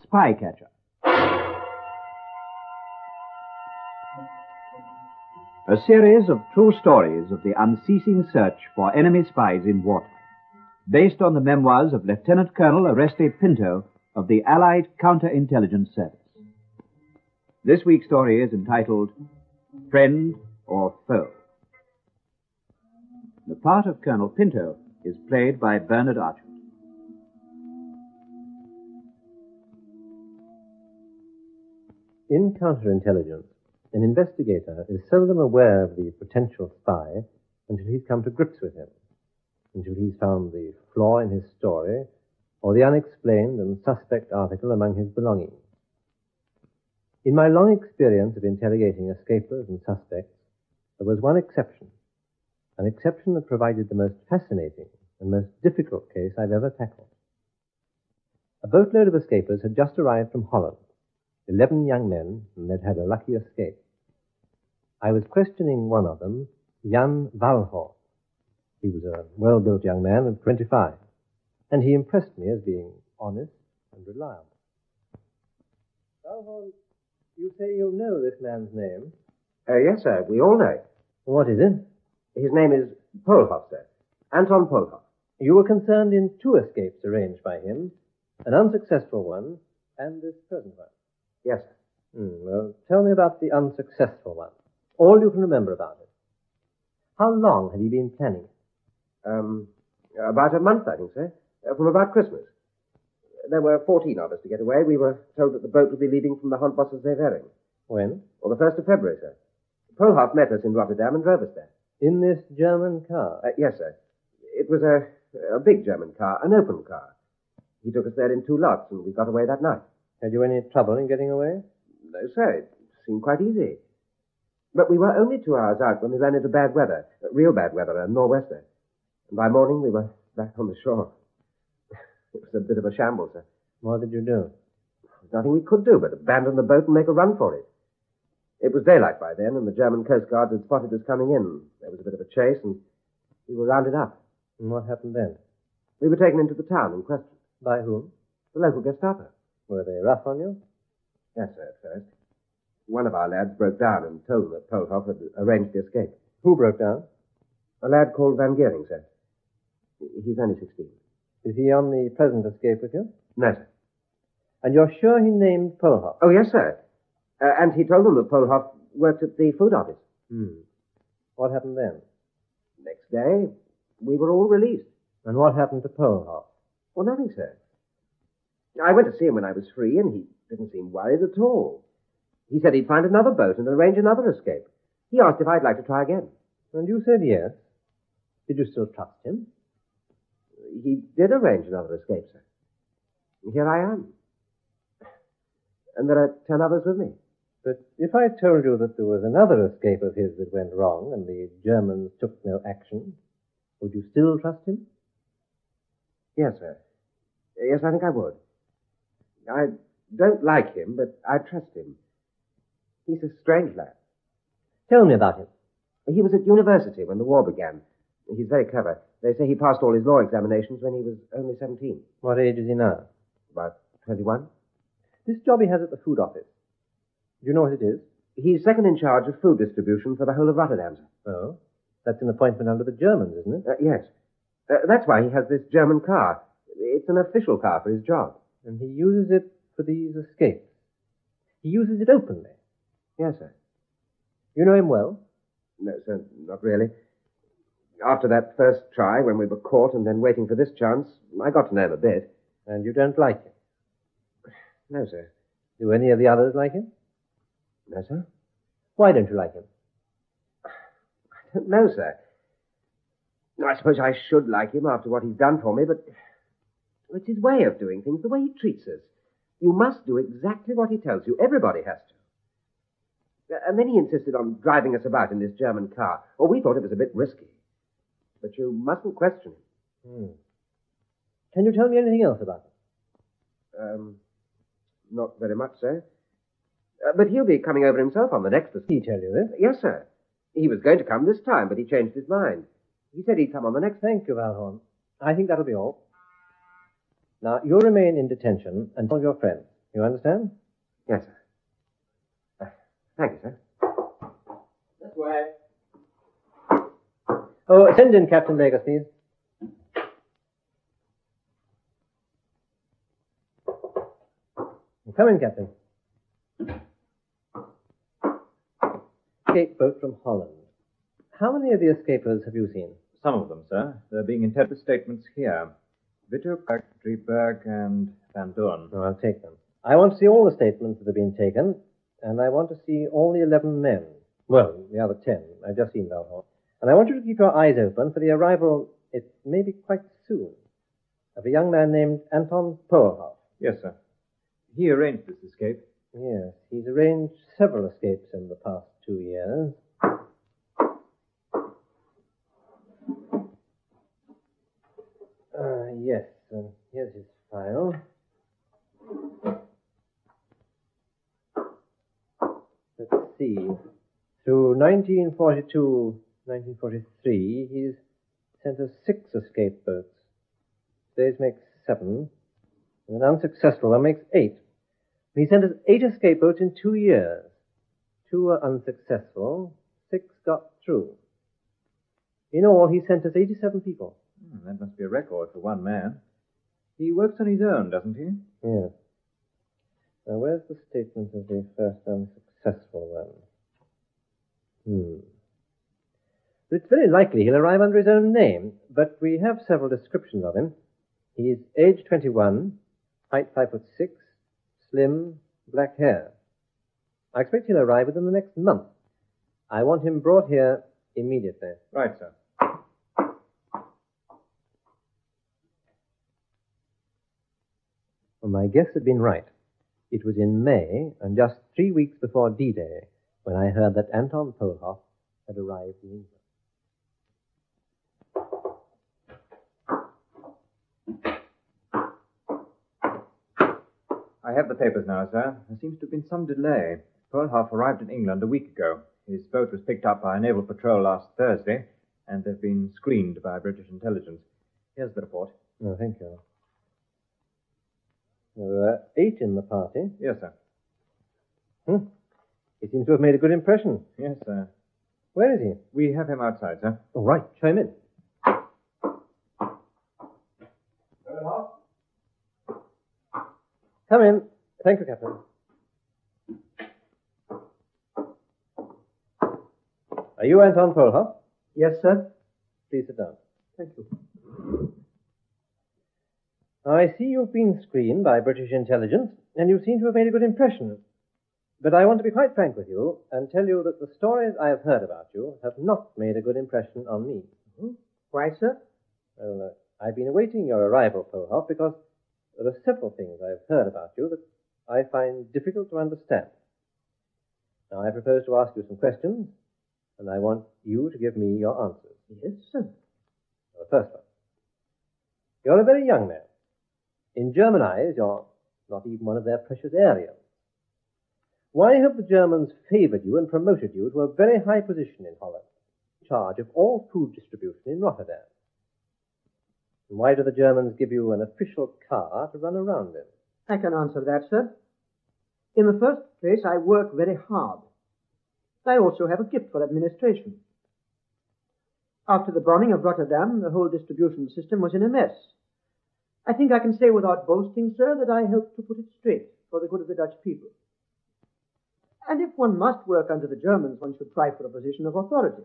Spycatcher. A series of true stories of the unceasing search for enemy spies in wartime, based on the memoirs of Lieutenant Colonel Oreste Pinto of the Allied Counterintelligence Service. This week's story is entitled Friend or Foe. The part of Colonel Pinto is played by Bernard Archer. In counterintelligence, an investigator is seldom aware of the potential spy until he's come to grips with him, until he's found the flaw in his story or the unexplained and suspect article among his belongings. In my long experience of interrogating escapers and suspects, there was one exception, an exception that provided the most fascinating and most difficult case I've ever tackled. A boatload of escapers had just arrived from Holland, 11 young men, and they'd had a lucky escape. I was questioning one of them, Jan Valhor. He was a well-built young man of 25, and he impressed me as being honest and reliable. Valhor, you say you know this man's name? Yes, sir. We all know it. What is it? His name is Polhoff, sir. Anton Polhoff. You were concerned in 2 escapes arranged by him, an unsuccessful one and this present one. Yes, sir. Well, tell me about the unsuccessful one. All you can remember about it. How long had he been planning it? About a month, I think, sir. From about Christmas. There were 14 of us to get away. We were told that the boat would be leaving from the Handbossenseevering. When? Well, the 1st of February, sir. Polhoff met us in Rotterdam and drove us there. In this German car? Yes, sir. It was a big German car, an open car. He took us there in 2 lots, and we got away that night. Had you any trouble in getting away? No, sir. It seemed quite easy. But we were only 2 hours out when we ran into bad weather, real bad weather, a nor'wester. And by morning, we were back on the shore. It was a bit of a shambles, sir. What did you do? There's nothing we could do but abandon the boat and make a run for it. It was daylight by then, and the German Coast Guards had spotted us coming in. There was a bit of a chase, and we were rounded up. And what happened then? We were taken into the town and questioned. By whom? The local Gestapo. Were they rough on you? Yes, sir, at first. One of our lads broke down and told them that Polhoff had arranged the escape. Who broke down? A lad called Van Geering, sir. He's only 16. Is he on the present escape with you? No, sir. And you're sure he named Polhoff? Oh, yes, sir. And he told them that Polhoff worked at the food office. What happened then? Next day, we were all released. And what happened to Polhoff? Well, nothing, sir. I went to see him when I was free, and he didn't seem worried at all. He said he'd find another boat and arrange another escape. He asked if I'd like to try again. And you said yes. Did you still trust him? He did arrange another escape, sir. And here I am. And there are 10 others with me. But if I told you that there was another escape of his that went wrong and the Germans took no action, would you still trust him? Yes, sir. Yes, I think I would. I don't like him, but I trust him. He's a strange lad. Tell me about him. He was at university when the war began. He's very clever. They say he passed all his law examinations when he was only 17. What age is he now? About 21. This job he has at the food office. Do you know what it is? He's second in charge of food distribution for the whole of Rotterdam, sir. Oh? That's an appointment under the Germans, isn't it? Yes. That's why he has this German car. It's an official car for his job. And he uses it for these escapes. He uses it openly. Yes, sir. You know him well? No, sir, not really. After that first try, when we were caught and then waiting for this chance, I got to know him a bit. And you don't like him? No, sir. Do any of the others like him? No, sir. Why don't you like him? I don't know, sir. I suppose I should like him after what he's done for me, but it's his way of doing things, the way he treats us. You must do exactly what he tells you. Everybody has to. And then he insisted on driving us about in this German car. Oh, we thought it was a bit risky. But you mustn't question him. Can you tell me anything else about him? Not very much, sir. But he'll be coming over himself on the next escape. He tell you this? Yes, sir. He was going to come this time, but he changed his mind. He said he'd come on the next. Thank you, Valhorn. I think that'll be all. Now, you remain in detention and tell your friends. You understand? Yes, sir. Thank you, sir. This way. Oh, send in Captain Vegas, please. Come in, Captain. Escape boat from Holland. How many of the escapers have you seen? Some of them, sir. They're being interpreted statements here. Wittek, Drieberg, and Van Doorn. Oh, I'll take them. I want to see all the statements that have been taken, and I want to see all the 11 men. Well, the other 10. I've just seen Valhall. And I want you to keep your eyes open for the arrival, it may be quite soon, of a young man named Anton Polhoff. Yes, sir. He arranged this escape. Yes, he's arranged several escapes in the past 2 years. Yes, here's his file. Let's see. Through 1942, 1943, he's sent us 6 escape boats. Today's makes 7. And an unsuccessful one makes 8. He sent us 8 escape boats in 2 years. 2 were unsuccessful, 6 got through. In all, he sent us 87 people. That must be a record for one man. He works on his own, doesn't he? Yes. Now, where's the statement of the first unsuccessful one? It's very likely he'll arrive under his own name, but we have several descriptions of him. He's age 21, height 5'6", slim, black hair. I expect he'll arrive within the next month. I want him brought here immediately. Right, sir. Well, my guess had been right. It was in May, and just 3 weeks before D-Day, when I heard that Anton Polhoff had arrived in England. I have the papers now, sir. There seems to have been some delay. Polhoff arrived in England a week ago. His boat was picked up by a naval patrol last Thursday, and they've been screened by British intelligence. Here's the report. Oh, thank you. There were 8 in the party. Yes, sir. He seems to have made a good impression. Yes, sir. Where is he? We have him outside, sir. All right, show him in. Come in. Thank you, Captain. Are you Anton Polhoff? Yes, sir. Please sit down. Thank you. I see you've been screened by British intelligence, and you seem to have made a good impression. But I want to be quite frank with you and tell you that the stories I have heard about you have not made a good impression on me. Why, sir? Well, I've been awaiting your arrival, Polhoff, because there are several things I've heard about you that I find difficult to understand. Now, I propose to ask you some questions, and I want you to give me your answers. Yes, sir. The first one. You're a very young man. In German eyes, you're not even one of their precious Aryans. Why have the Germans favored you and promoted you to a very high position in Holland, in charge of all food distribution in Rotterdam? And why do the Germans give you an official car to run around in? I can answer that, sir. In the first place, I work very hard. I also have a gift for administration. After the bombing of Rotterdam, the whole distribution system was in a mess. I think I can say without boasting, sir, that I helped to put it straight for the good of the Dutch people. And if one must work under the Germans, one should try for a position of authority.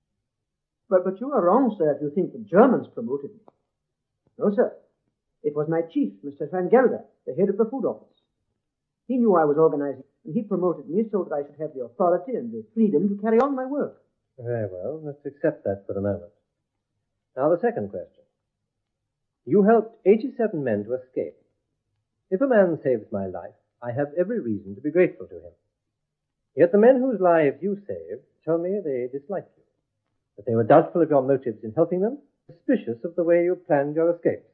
But you are wrong, sir, if you think the Germans promoted me. No, sir. It was my chief, Mr. Van Gelder, the head of the food office. He knew I was organizing, and he promoted me so that I should have the authority and the freedom to carry on my work. Very well. Let's accept that for the moment. Now, the second question. You helped 87 men to escape. If a man saves my life, I have every reason to be grateful to him. Yet the men whose lives you saved tell me they dislike you, that they were doubtful of your motives in helping them, suspicious of the way you planned your escapes.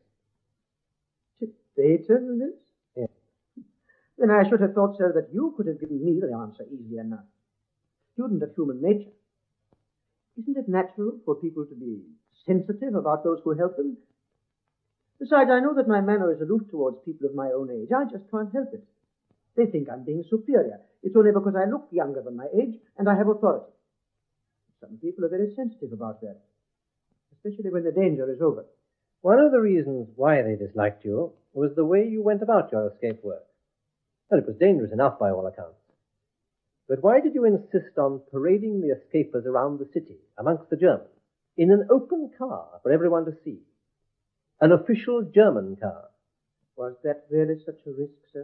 Did they tell you this? Yes. Then I should have thought, sir, that you could have given me the answer easily enough. Student of human nature. Isn't it natural for people to be sensitive about those who help them? Besides, I know that my manner is aloof towards people of my own age. I just can't help it. They think I'm being superior. It's only because I look younger than my age and I have authority. Some people are very sensitive about that, especially when the danger is over. One of the reasons why they disliked you was the way you went about your escape work. Well, it was dangerous enough by all accounts. But why did you insist on parading the escapers around the city, amongst the Germans, in an open car for everyone to see? An official German car. Was that really such a risk, sir?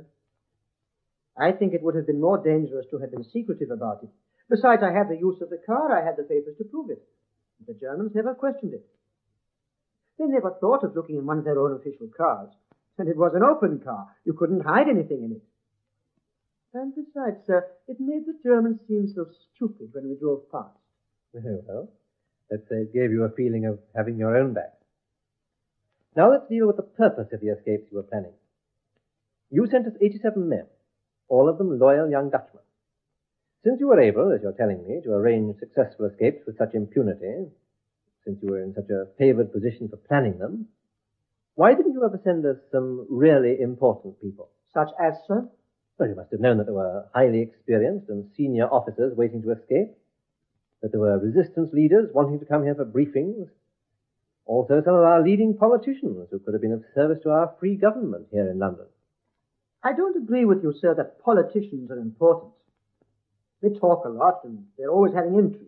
I think it would have been more dangerous to have been secretive about it. Besides, I had the use of the car, I had the papers to prove it. The Germans never questioned it. They never thought of looking in one of their own official cars. And it was an open car. You couldn't hide anything in it. And besides, sir, it made the Germans seem so stupid when we drove past. Well, let's say it gave you a feeling of having your own back. Now let's deal with the purpose of the escapes you were planning. You sent us 87 men, all of them loyal young Dutchmen. Since you were able, as you're telling me, to arrange successful escapes with such impunity, since you were in such a favored position for planning them, why didn't you ever send us some really important people? Such as, sir? Well, you must have known that there were highly experienced and senior officers waiting to escape, that there were resistance leaders wanting to come here for briefings, also some of our leading politicians who could have been of service to our free government here in London. I don't agree with you, sir, that politicians are important. They talk a lot and they're always having intrigues.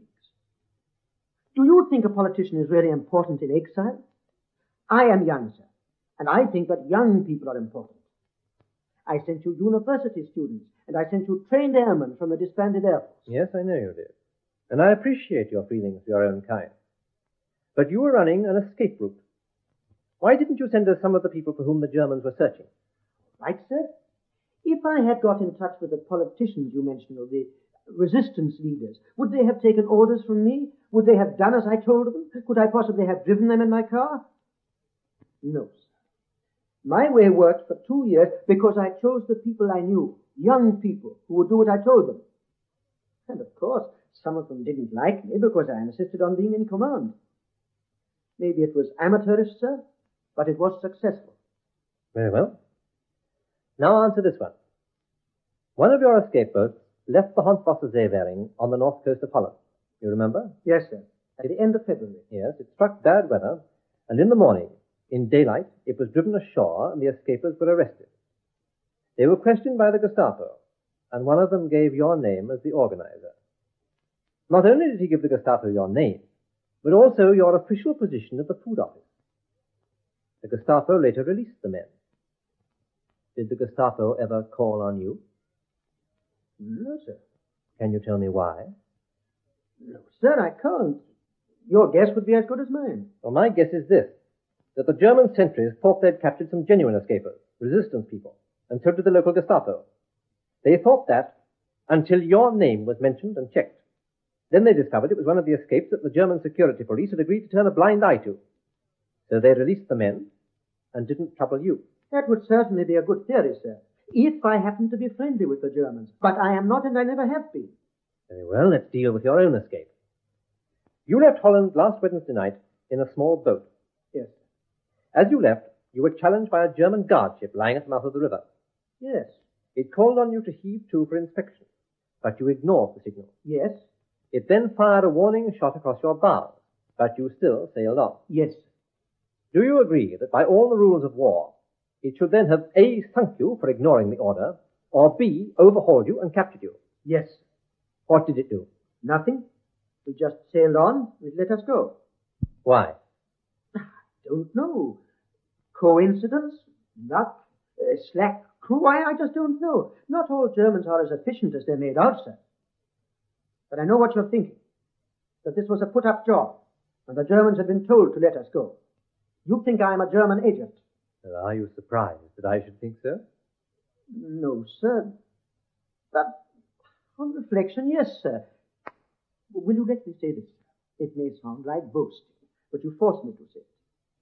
Do you think a politician is really important in exile? I am young, sir, and I think that young people are important. I sent you university students, and I sent you trained airmen from the disbanded Air Force. Yes, I know you did. And I appreciate your feelings for your own kind. But you were running an escape route. Why didn't you send us some of the people for whom the Germans were searching? Right, sir. If I had got in touch with the politicians you mentioned, or the resistance leaders, would they have taken orders from me? Would they have done as I told them? Could I possibly have driven them in my car? No, sir. My way worked for 2 years because I chose the people I knew, young people who would do what I told them. And of course, some of them didn't like me because I insisted on being in command. Maybe it was amateurish, sir, but it was successful. Very well. Now answer this one. One of your escape boats left the Hanswasser-Seewering on the north coast of Holland. You remember? Yes, sir. At the end of February. Yes, it struck bad weather, and in the morning, in daylight, it was driven ashore and the escapers were arrested. They were questioned by the Gestapo, and one of them gave your name as the organizer. Not only did he give the Gestapo your name, but also your official position at the food office. The Gestapo later released the men. Did the Gestapo ever call on you? No, sir. Can you tell me why? No, sir, I can't. Your guess would be as good as mine. Well, my guess is this, that the German sentries thought they'd captured some genuine escapers, resistance people, and so did the local Gestapo. They thought that until your name was mentioned and checked. Then they discovered it was one of the escapes that the German security police had agreed to turn a blind eye to. So they released the men and didn't trouble you. That would certainly be a good theory, sir, if I happened to be friendly with the Germans. But I am not, and I never have been. Very well, let's deal with your own escape. You left Holland last Wednesday night in a small boat. Yes. As you left, you were challenged by a German guard ship lying at the mouth of the river. Yes. It called on you to heave to for inspection, but you ignored the signal. Yes. It then fired a warning shot across your bows, but you still sailed on. Yes. Do you agree that by all the rules of war, it should then have A, sunk you for ignoring the order, or B, overhauled you and captured you? Yes. What did it do? Nothing. We just sailed on. It let us go. Why? I don't know. Coincidence? Luck? Slack crew? I just don't know. Not all Germans are as efficient as they're made out, sir. But I know what you're thinking. That this was a put-up job, and the Germans had been told to let us go. You think I am a German agent. Well, are you surprised that I should think so? No, sir. But on reflection, yes, sir. Will you let me say this? It may sound like boasting, but you force me to say it.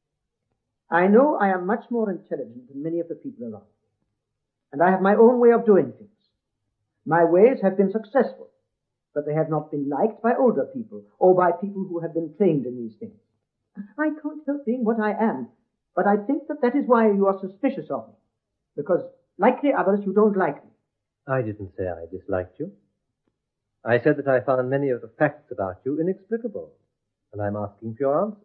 I know I am much more intelligent than many of the people around me, and I have my own way of doing things. My ways have been successful, but they have not been liked by older people or by people who have been trained in these things. I can't help being what I am, but I think that is why you are suspicious of me, because, like the others, you don't like me. I didn't say I disliked you. I said that I found many of the facts about you inexplicable, and I'm asking for your answer.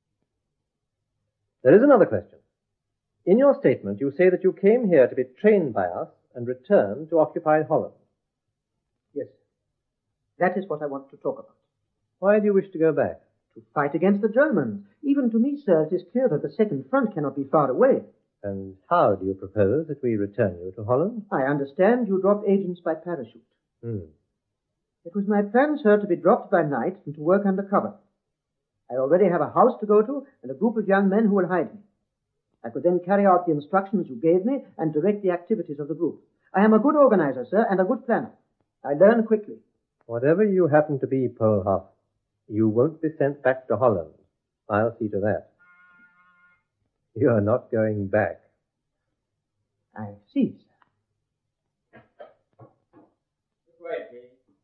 There is another question. In your statement, you say that you came here to be trained by us and returned to occupied Holland. Yes. That is what I want to talk about. Why do you wish to go back? To fight against the Germans. Even to me, sir, it is clear that the second front cannot be far away. And how do you propose that we return you to Holland? I understand you drop agents by parachute. It It was my plan, sir, to be dropped by night and to work under cover. I already have a house to go to and a group of young men who will hide me. I could then carry out the instructions you gave me and direct the activities of the group. I am a good organizer, sir, and a good planner. I learn quickly. Whatever you happen to be, Polhoff, you won't be sent back to Holland. I'll see to that. You're not going back. I see, sir. Wait, please.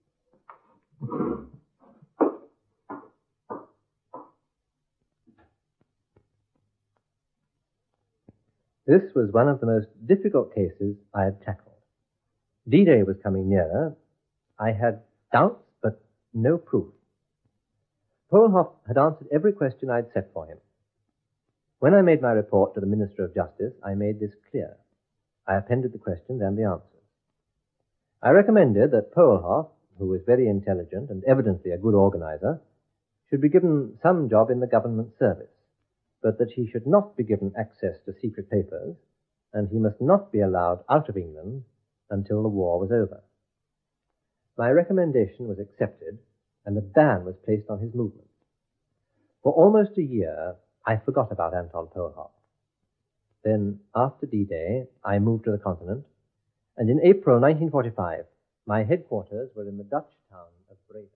This was one of the most difficult cases I had tackled. D-Day was coming nearer. I had doubts, but no proof. Polhoff had answered every question I'd set for him. When I made my report to the Minister of Justice, I made this clear. I appended the questions and the answers. I recommended that Polhoff, who was very intelligent and evidently a good organizer, should be given some job in the government service, but that he should not be given access to secret papers, and he must not be allowed out of England until the war was over. My recommendation was accepted, and a ban was placed on his movement. For almost a year, I forgot about Anton Polhoff. Then, after D-Day, I moved to the continent, and in April 1945, my headquarters were in the Dutch town of Breda.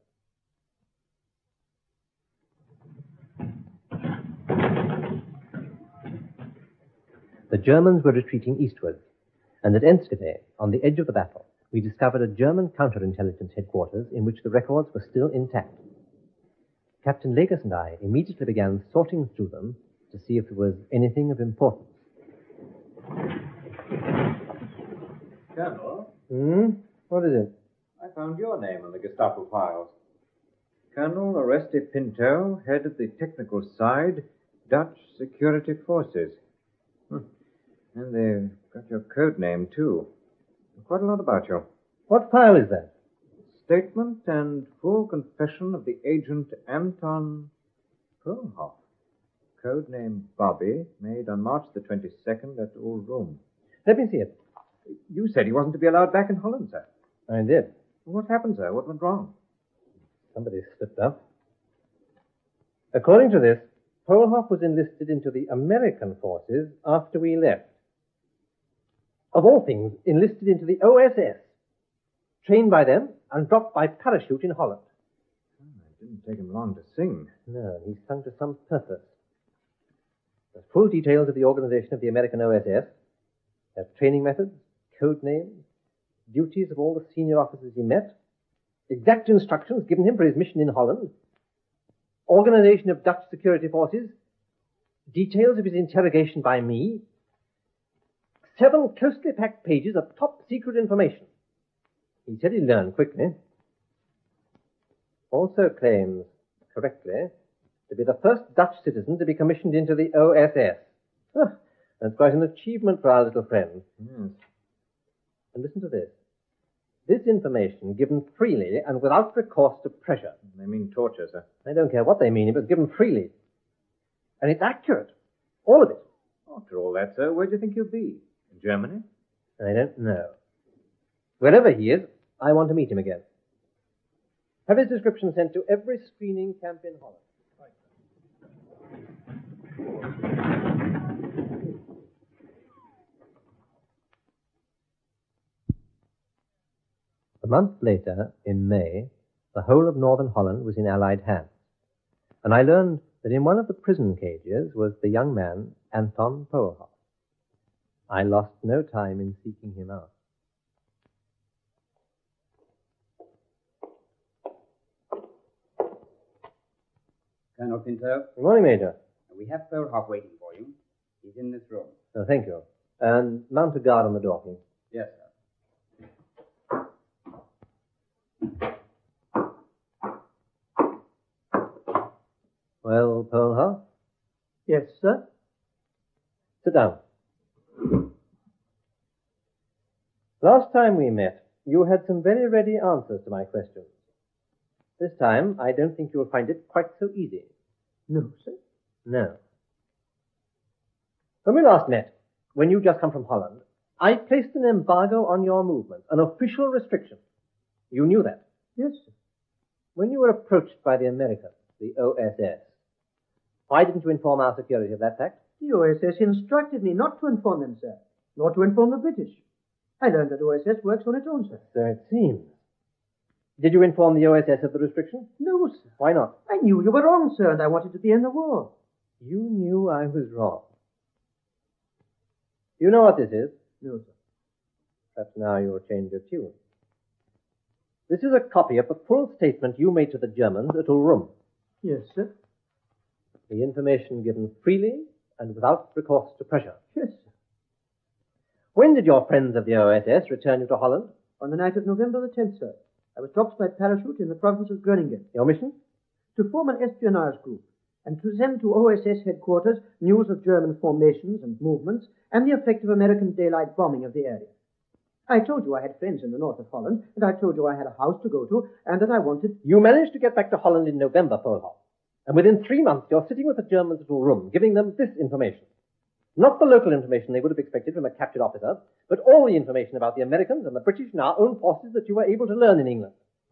The Germans were retreating eastward, and at Enschede, on the edge of the battle, we discovered a German counterintelligence headquarters in which the records were still intact. Captain Legers and I immediately began sorting through them to see if there was anything of importance. Colonel, What is it? I found your name on the Gestapo files. Colonel Oreste Pinto, head of the technical side, Dutch Security Forces. And they've got your code name, too. Quite a lot about you. What file is that? Statement and full confession of the agent Anton Polhoff. Code name Bobby, made on March the 22nd at Ulrum. Let me see it. You said he wasn't to be allowed back in Holland, sir. I did. What happened, sir? What went wrong? Somebody slipped up. According to this, Polhoff was enlisted into the American forces after we left. Of all things, enlisted into the OSS, trained by them and dropped by parachute in Holland. It didn't take him long to sing. No, he sung to some purpose. There's full details of the organization of the American OSS, their training methods, code names, duties of all the senior officers he met, exact instructions given him for his mission in Holland, organization of Dutch security forces, details of his interrogation by me, 7 closely packed pages of top-secret information. He said he learned quickly. Also claims, correctly, to be the first Dutch citizen to be commissioned into the OSS. That's quite an achievement for our little friend. Yes. And listen to this. This information given freely and without recourse to pressure. They mean torture, sir. I don't care what they mean, it was given freely. And it's accurate. All of it. After all that, sir, where do you think he'll be? In Germany? I don't know. Wherever he is, I want to meet him again. Have his description sent to every screening camp in Holland. A month later, in May, the whole of northern Holland was in Allied hands, and I learned that in one of the prison cages was the young man Anton Polhoff. I lost no time in seeking him out. Colonel Pinto, Good morning, Major. we have Polhoff waiting for you. He's in this room. Oh, thank you. And mount a guard on the door, please. Yes, sir. Well, Polhoff, Yes, sir. sit down. Last time we met, you had some very ready answers to my questions. This time, I don't think you'll find it quite so easy. No, sir. No. When we last met, when you just come from Holland, I placed an embargo on your movements, an official restriction. You knew that. Yes, sir. When you were approached by the Americans, the OSS, why didn't you inform our security of that fact? The OSS instructed me not to inform them, sir, nor to inform the British. I learned that OSS works on its own, sir. So it seems. Did you inform the OSS of the restriction? No, sir. Why not? I knew you were wrong, sir, and I wanted to be in the war. You knew I was wrong. You know what this is? No, sir. Perhaps now you'll change your tune. This is a copy of the full statement you made to the Germans at Ulrum. Yes, sir. The information given freely and without recourse to pressure. Yes, sir. When did your friends of the OSS return you to Holland? On the night of November the 10th, sir. I was dropped by parachute in the province of Groningen Your mission? to form an espionage group and to send to OSS headquarters news of German formations and movements and the effect of American daylight bombing of the area. I told you I had friends in the north of Holland, and I told you I had a house to go to, and that I wanted... You managed to get back to Holland in November, Polhoff. And within 3 months, you're sitting with the Germans at Ulrum, giving them this information. Not the local information they would have expected from a captured officer, but all the information about the Americans and the British and our own forces that you were able to learn in England.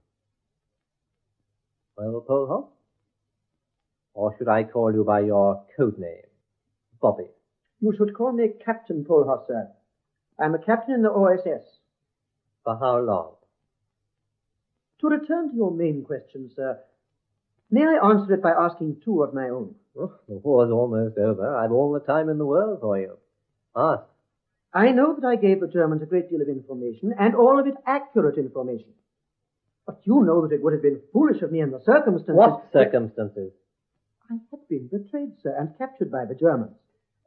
Well, Polhoff? Or should I call you by your code name, Bobby? You should call me Captain Polhoff, sir. I'm a captain in the OSS. For how long? To return to your main question, sir, may I answer it by asking two of my own? Oh, the war's almost over. I've all the time in the world for you. Ask. I know that I gave the Germans a great deal of information, and all of it accurate information. But you know that it would have been foolish of me in the circumstances... What circumstances? I had been betrayed, sir, and captured by the Germans.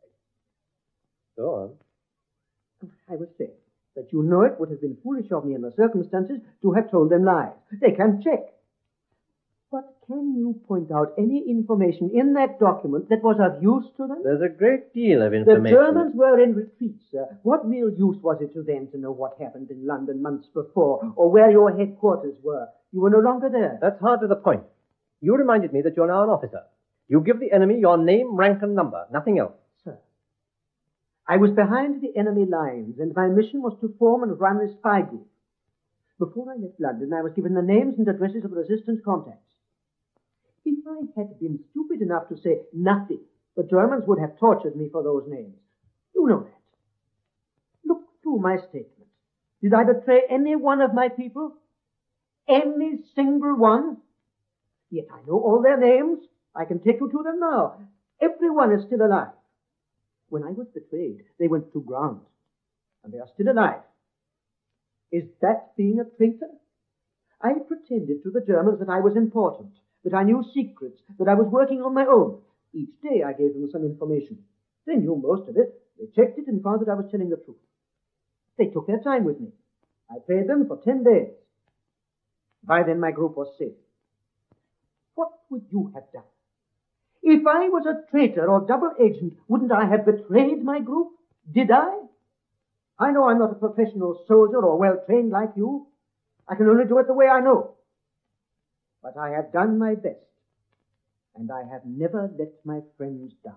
Go on. I was saying that you know it would have been foolish of me in the circumstances to have told them lies. They can check. But can you point out any information in that document that was of use to them? There's a great deal of The information. Germans were in retreat, sir. What real use was it to them to know what happened in London months before, or where your headquarters were? You were no longer there. That's hard to the point. You reminded me that you're now an officer. You give the enemy your name, rank, and number, nothing else. Sir, I was behind the enemy lines, and my mission was to form and run a spy group. Before I left London, I was given the names and addresses of resistance contacts. If I had been stupid enough to say nothing, the Germans would have tortured me for those names. You know that. Look through my statement. Did I betray any one of my people? Any single one? Yet I know all their names. I can take you to them now. Everyone is still alive. When I was betrayed, they went to ground, and they are still alive. Is that being a traitor? I pretended to the Germans that I was important, that I knew secrets, that I was working on my own. Each day I gave them some information. They knew most of it. They checked it and found that I was telling the truth. They took their time with me. I paid them for 10 days. By then my group was safe. What would you have done? If I was a traitor or double agent, wouldn't I have betrayed my group? Did I? I know I'm not a professional soldier or well-trained like you. I can only do it the way I know. But I have done my best, and I have never let my friends down.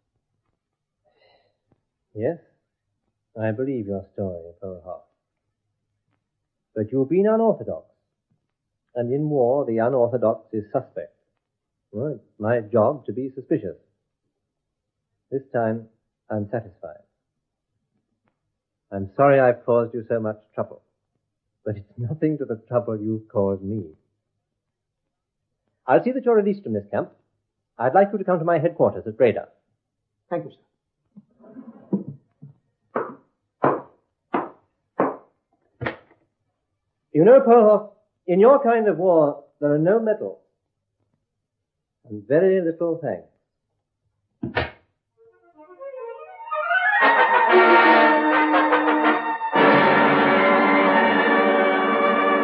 Yes, I believe your story, Polhoff. But you've been unorthodox, and in war the unorthodox is suspect. Well, it's my job to be suspicious. This time, I'm satisfied. I'm sorry I've caused you so much trouble, but it's nothing to the trouble you've caused me. I'll see that you're released from this camp. I'd like you to come to my headquarters at Breda. Thank you, sir. You know, Polhoff, in your kind of war, there are no medals. And very little thanks.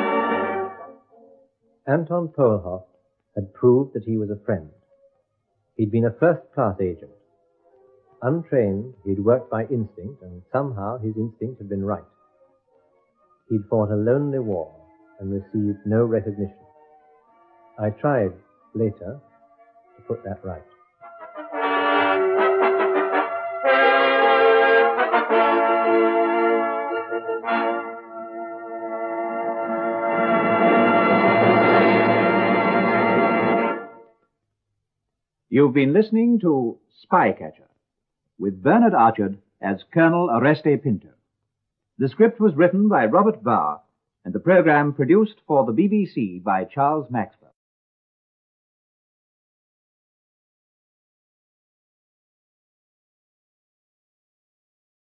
Anton Polhoff had proved that he was a friend. He'd been a first-class agent. Untrained, he'd worked by instinct, and somehow his instinct had been right. He'd fought a lonely war and received no recognition. I tried, later, to put that right. You've been listening to Spycatcher, with Bernard Archard as Colonel Oreste Pinto. The script was written by Robert Barr, and the program produced for the BBC by Charles Maxwell.